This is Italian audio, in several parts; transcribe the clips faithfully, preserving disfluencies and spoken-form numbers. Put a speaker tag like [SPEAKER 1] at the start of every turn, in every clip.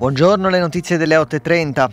[SPEAKER 1] Buongiorno, le notizie delle otto e trenta.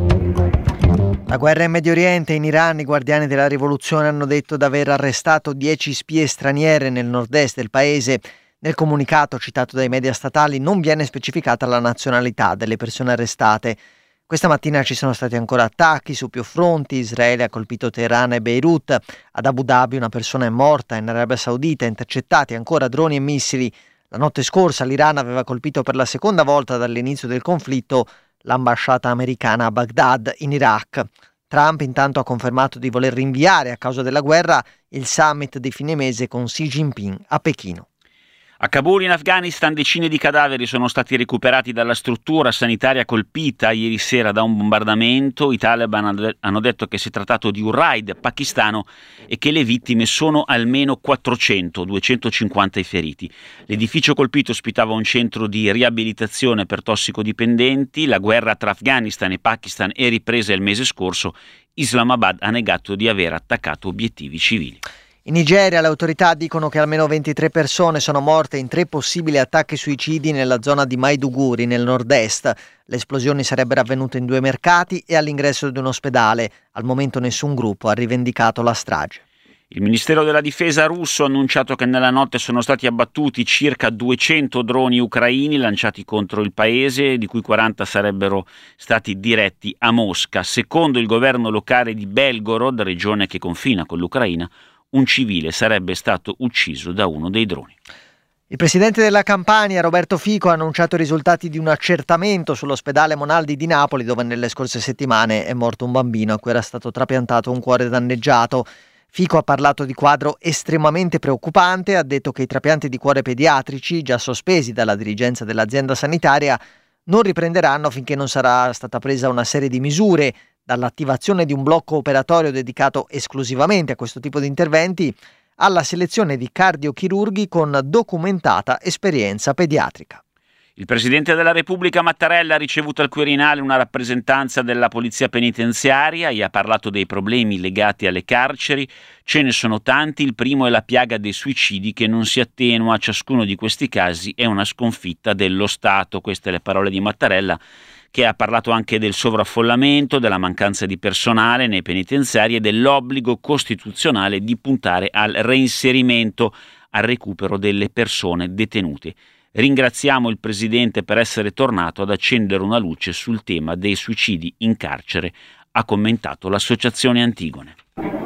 [SPEAKER 1] La guerra in Medio Oriente e in Iran, i guardiani della rivoluzione hanno detto di aver arrestato dieci spie straniere nel nord-est del paese. Nel comunicato citato dai media statali non viene specificata la nazionalità delle persone arrestate. Questa mattina ci sono stati ancora attacchi su più fronti. Israele ha colpito Teheran e Beirut. Ad Abu Dhabi una persona è morta. In Arabia Saudita intercettati ancora droni e missili. La notte scorsa l'Iran aveva colpito per la seconda volta dall'inizio del conflitto l'ambasciata americana a Baghdad, in Iraq. Trump intanto ha confermato di voler rinviare a causa della guerra il summit di fine mese con Xi Jinping a Pechino.
[SPEAKER 2] A Kabul, in Afghanistan, decine di cadaveri sono stati recuperati dalla struttura sanitaria colpita ieri sera da un bombardamento. I Taliban hanno detto che si è trattato di un raid pakistano e che le vittime sono almeno quattrocento, duecentocinquanta i feriti. L'edificio colpito ospitava un centro di riabilitazione per tossicodipendenti. La guerra tra Afghanistan e Pakistan è ripresa il mese scorso. Islamabad ha negato di aver attaccato obiettivi civili.
[SPEAKER 1] In Nigeria le autorità dicono che almeno ventitré persone sono morte in tre possibili attacchi suicidi nella zona di Maiduguri, nel nord-est. Le esplosioni sarebbero avvenute in due mercati e all'ingresso di un ospedale. Al momento nessun gruppo ha rivendicato la strage.
[SPEAKER 2] Il Ministero della Difesa russo ha annunciato che nella notte sono stati abbattuti circa duecento droni ucraini lanciati contro il paese, di cui quaranta sarebbero stati diretti a Mosca. Secondo il governo locale di Belgorod, regione che confina con l'Ucraina, un civile sarebbe stato ucciso da uno dei droni.
[SPEAKER 1] Il presidente della Campania, Roberto Fico, ha annunciato i risultati di un accertamento sull'ospedale Monaldi di Napoli, dove nelle scorse settimane è morto un bambino a cui era stato trapiantato un cuore danneggiato. Fico ha parlato di quadro estremamente preoccupante e ha detto che i trapianti di cuore pediatrici, già sospesi dalla dirigenza dell'azienda sanitaria, non riprenderanno finché non sarà stata presa una serie di misure, dall'attivazione di un blocco operatorio dedicato esclusivamente a questo tipo di interventi alla selezione di cardiochirurghi con documentata esperienza pediatrica.
[SPEAKER 2] Il Presidente della Repubblica Mattarella ha ricevuto al Quirinale una rappresentanza della Polizia Penitenziaria e ha parlato dei problemi legati alle carceri. Ce ne sono tanti, il primo è la piaga dei suicidi che non si attenua. Ciascuno di questi casi è una sconfitta dello Stato. Queste le parole di Mattarella, che ha parlato anche del sovraffollamento, della mancanza di personale nei penitenziari e dell'obbligo costituzionale di puntare al reinserimento, al recupero delle persone detenute. Ringraziamo il Presidente per essere tornato ad accendere una luce sul tema dei suicidi in carcere, ha commentato l'Associazione Antigone.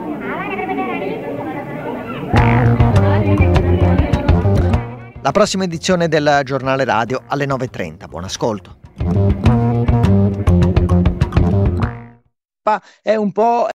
[SPEAKER 1] La prossima edizione del Giornale Radio alle nove e trenta. Buon ascolto.
[SPEAKER 3] È un po'